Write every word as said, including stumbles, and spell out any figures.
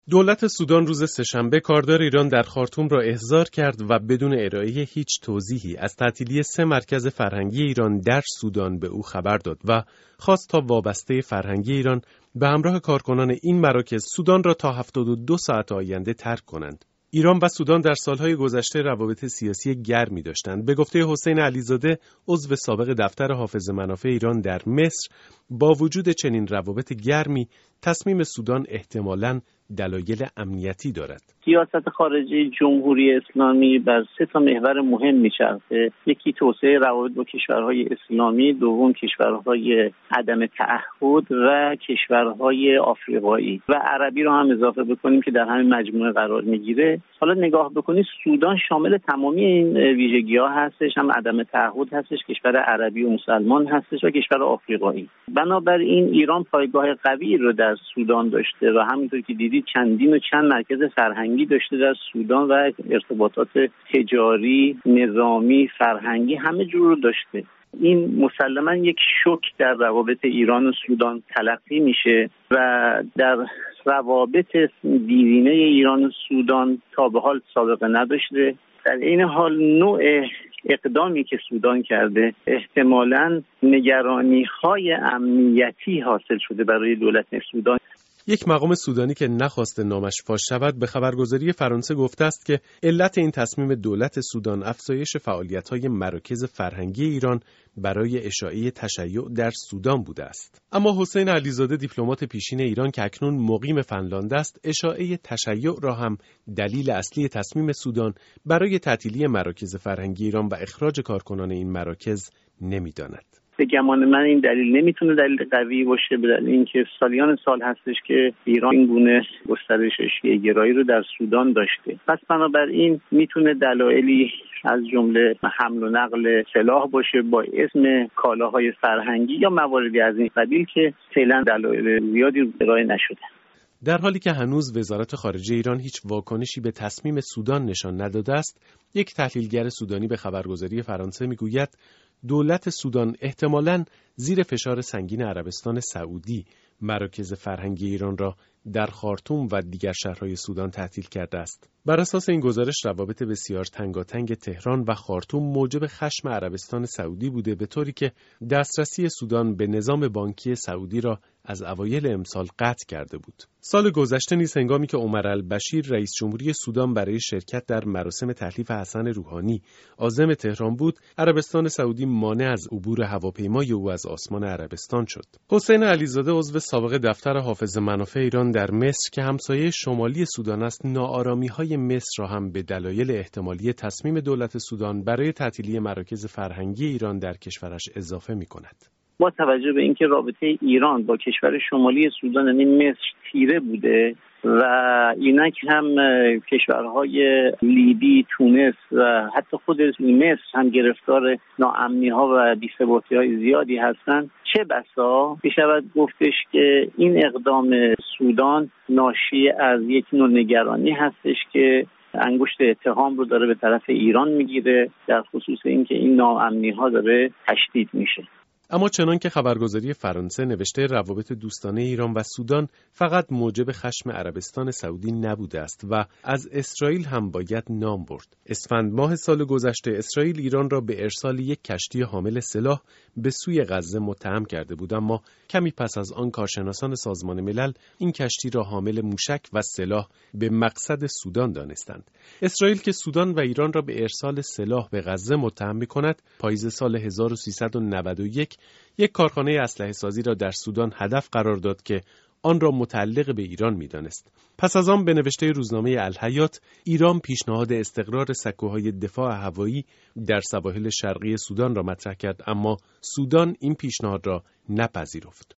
دولت سودان روز سه‌شنبه کاردار ایران در خارتوم را احضار کرد و بدون ارائه هیچ توضیحی از تعطیلی سه مرکز فرهنگی ایران در سودان به او خبر داد و خواست تا وابسته فرهنگی ایران به همراه کارکنان این مراکز سودان را تا هفتاد و دو ساعت آینده ترک کنند. ایران و سودان در سالهای گذشته روابط سیاسی گرمی داشتند. به گفته حسین علیزاده، عضو سابق دفتر حافظ منافع ایران در مصر، با وجود چنین روابط گرمی، تصمیم سودان احتمالاً دلایل امنیتی دارد. سیاست خارجی جمهوری اسلامی بر سه تا محور مهم میچرخه. یکی توسعه روابط با کشورهای اسلامی، دوم کشورهای عدم تعهد و کشورهای آفریقایی و عربی رو هم اضافه بکنیم که در همین مجموعه قرار میگیره. حالا نگاه بکنید سودان شامل تمامی این ویژگی‌ها هستش، هم عدم تعهد هستش، کشور عربی و مسلمان هستش و کشور آفریقایی. بنابراین ایران پایگاه قوی رو در سودان داشته و همینطور که دیدید چندین و چند مرکز فرهنگی داشته در سودان و ارتباطات تجاری، نظامی، فرهنگی همه جور رو داشته. این مسلماً یک شوک در روابط ایران و سودان تلقی میشه و در روابط دیرینه ایران و سودان تا به حال سابقه نداشته. در این حال نوع اقدامی که سودان کرده احتمالاً نگرانی‌های امنیتی حاصل شده برای دولت سودان. یک مقام سودانی که نخواسته نامش فاش شود به خبرگزاری فرانسه گفته است که علت این تصمیم دولت سودان افزایش فعالیت‌های مراکز فرهنگی ایران برای اشاعه تشیع در سودان بوده است. اما حسین علیزاده، دیپلمات پیشین ایران که اکنون مقیم فنلاند است، اشاعه تشیع را هم دلیل اصلی تصمیم سودان برای تعطیلی مراکز فرهنگی ایران و اخراج کارکنان این مراکز نمی‌داند. به گمان من این دلیل نمیتونه دلیل قوی باشه، به دلیل اینکه سالیان سال هستش که ایران این گونه گسترش شیعه گرایی رو در سودان داشته. پس بنابراین میتونه دلایلی از جمله حمل و نقل سلاح باشه با اسم کالاهای فرهنگی یا مواردی از این قبیل که فعلا دلایل زیادی ارائه نشده. در حالی که هنوز وزارت خارجه ایران هیچ واکنشی به تصمیم سودان نشان نداده است، یک تحلیلگر سودانی به خبرگزاری فرانسه میگوید دولت سودان احتمالاً زیر فشار سنگین عربستان سعودی مراکز فرهنگی ایران را در خارتوم و دیگر شهرهای سودان تعطیل کرده است. بر اساس این گزارش روابط بسیار تنگاتنگ تهران و خارتوم موجب خشم عربستان سعودی بوده، به طوری که دسترسی سودان به نظام بانکی سعودی را از اوایل امسال قطع کرده بود. سال گذشته نیز هنگامی که عمر البشیر رئیس جمهوری سودان برای شرکت در مراسم تحلیف حسن روحانی عازم تهران بود، عربستان سعودی مانع از عبور هواپیمای او از آسمان عربستان شد. حسین علیزاده، عضو سابق دفتر حافظ منافع ایران در مصر که همسایه شمالی سودان است، ناآرامی‌های مصر را هم به دلایل احتمالی تصمیم دولت سودان برای تعطیلی مراکز فرهنگی ایران در کشورش اضافه می‌کند. با توجه به اینکه رابطه ایران با کشور شمالی سودان یعنی مصر تیره بوده و اینک هم کشورهای لیبی، تونس و حتی خود مصر هم گرفتار ناامنی‌ها و بی‌ثباتی‌های زیادی هستند، چه بسا بشود گفتش که این اقدام سودان ناشی از یک نوع نگرانی هستش که انگشت اتهام رو داره به طرف ایران میگیره در خصوص اینکه این ناامنی‌ها داره تشدید میشه. اما چنان که خبرگزاری فرانسه نوشته، روابط دوستانه ایران و سودان فقط موجب خشم عربستان سعودی نبوده است و از اسرائیل هم باید نام برد. اسفند ماه سال گذشته اسرائیل ایران را به ارسال یک کشتی حامل سلاح به سوی غزه متهم کرده بود، اما کمی پس از آن کارشناسان سازمان ملل این کشتی را حامل موشک و سلاح به مقصد سودان دانستند. اسرائیل که سودان و ایران را به ارسال سلاح به غزه متهم می‌کند، پاییز سال هزار و سیصد و نود و یک یک کارخانه اسلحه سازی را در سودان هدف قرار داد که آن را متعلق به ایران می‌دانست. پس از آن به نوشته روزنامه الحیات، ایران پیشنهاد استقرار سکوهای دفاع هوایی در سواحل شرقی سودان را مطرح کرد، اما سودان این پیشنهاد را نپذیرفت.